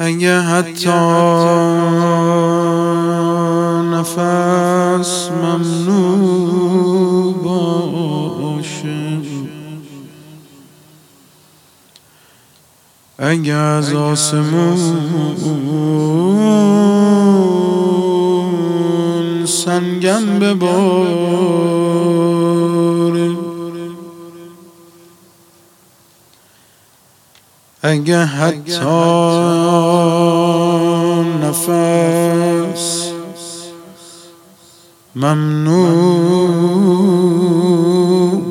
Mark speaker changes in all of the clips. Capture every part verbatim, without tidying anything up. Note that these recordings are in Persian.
Speaker 1: اگه حتی نفس ممنوع باشه، اگه از آسمون سنگم بباره، اگه حتی نفس ممنوع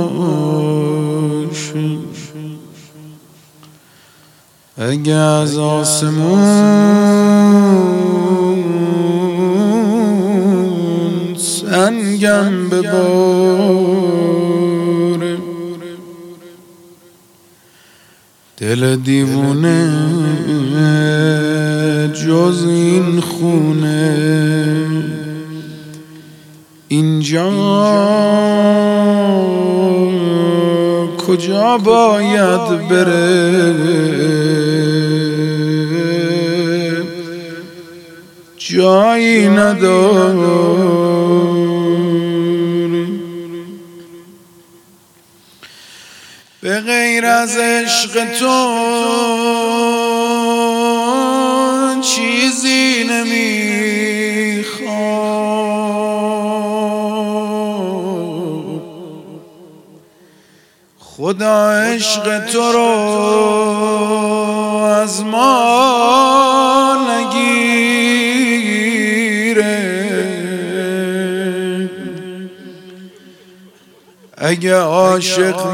Speaker 1: باشه، اگه از آسمون سنگم بباره، دل دیوونه جز این خونه اینجا کجا باید بره؟ جایی نداره به غیر از عشق تو، چیزی نمیخوام. خدا عشق تو رو از ما نگیره، اگه عاشق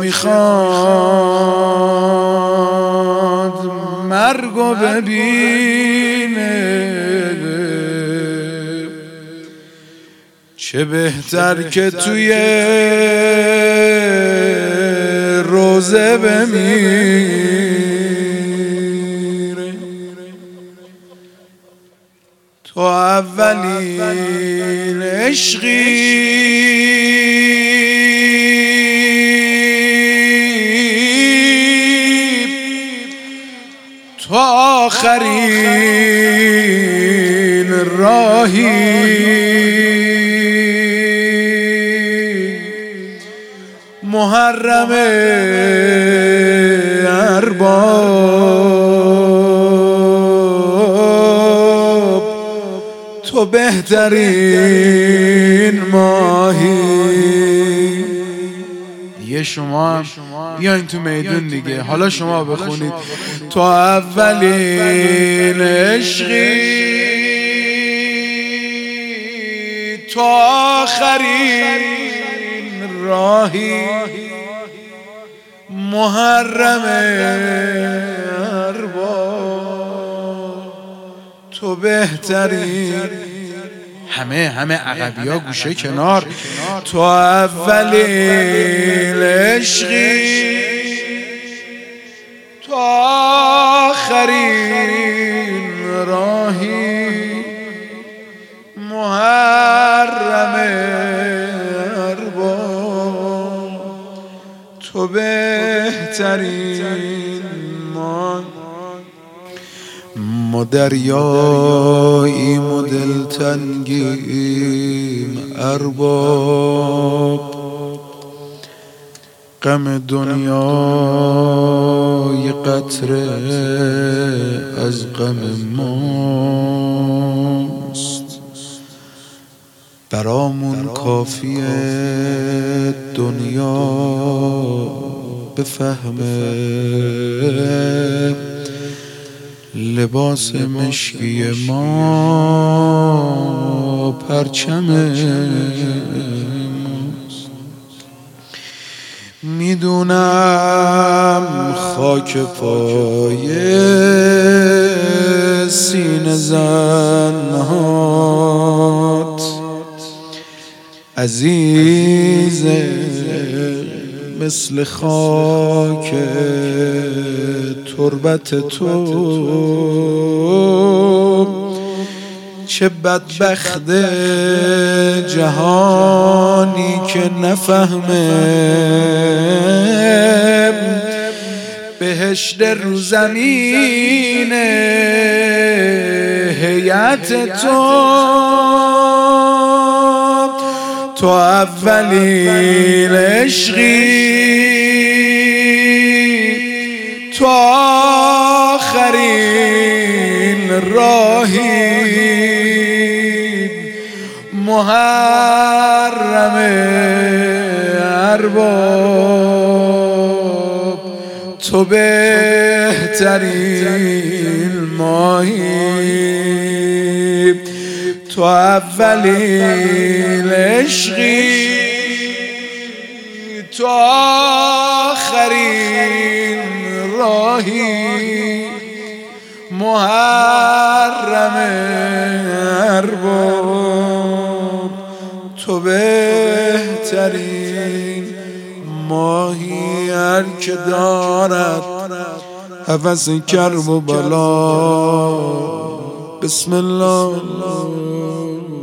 Speaker 1: میخواد مرگو ببینه، چه بهتر که توی روزه بمیره. تو اولین عشقی تو آخرین راهی، محرم ارباب، تو بهترین ماهی. یه شما بیاین تو میدون دیگه، حالا شما بخونید. تو اولین عشقی تو آخرین راهی، محرم ارباب، تو بهترین. همه همه عقبی ها گوشه کنار. تو اولین عشقی تو آخرین راهی، محرم ارباب، تو بهترین ما. ما دریاییم و دلتنگیم ارباب، غم دنیای قطره از غم ماست، برامون کافیه دنیا بفهمه لباس مشکی ما پرچم ماست. میدونم خاک پای سینه زنهات عزیزه، مثل خاک تربت تو. چه بدبخت جهانی که نفهمه بهشت رو زمین هیئت تو، تو اولین عشقی، تو آخرین راهی، محرم ارباب، تو بهترین ماهی، تو اولین عشقی، تو آخرین راهی، محرم ارباب، تو بهترین ماهی. هر که دارد هوس کرب و بلا، بسم الله